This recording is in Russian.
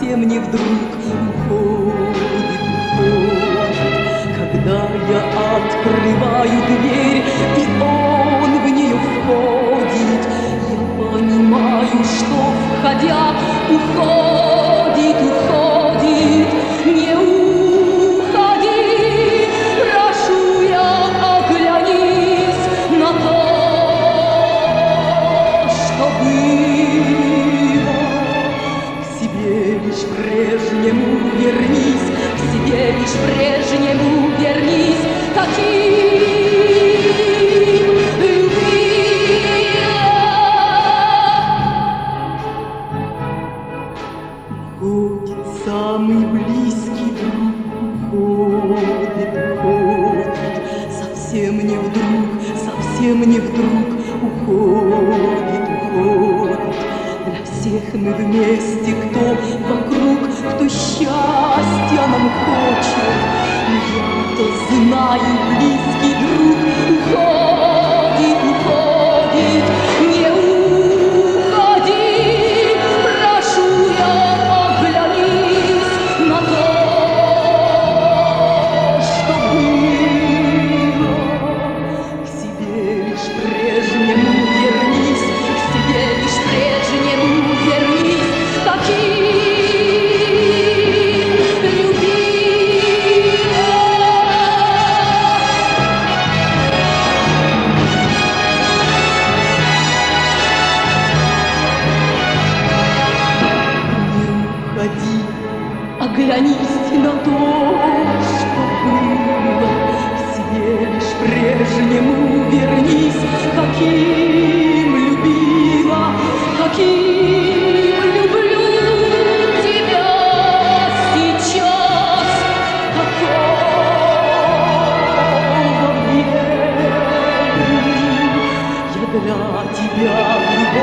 совсем не вдруг уходит, уходит. Когда я открываю дверь, и он в нее входит, я понимаю, что, входя, уходит, уходит. Не уходи, прошу я, оглянись на то, что было. К себе лишь прежнему вернись, к себе лишь прежнему вернись, каким любила. Уходит самый близкий друг, уходит, уходит, совсем не вдруг, совсем не вдруг, уходит, уходит. Для всех мы вместе, кто вокруг, кто счастья нам хочет. Но я-то знаю, близкий друг уходит, уходит. Не уходи, прошу я, оглянись на то, что было. К себе лишь прежнему вернись, к себе лишь прежнему вернись, каким любила. Не уходи, оглянись на то, что было. К себе лишь прежнему вернись, каким любила, каким люблю тебя сейчас, какого времени я для тебя в любовь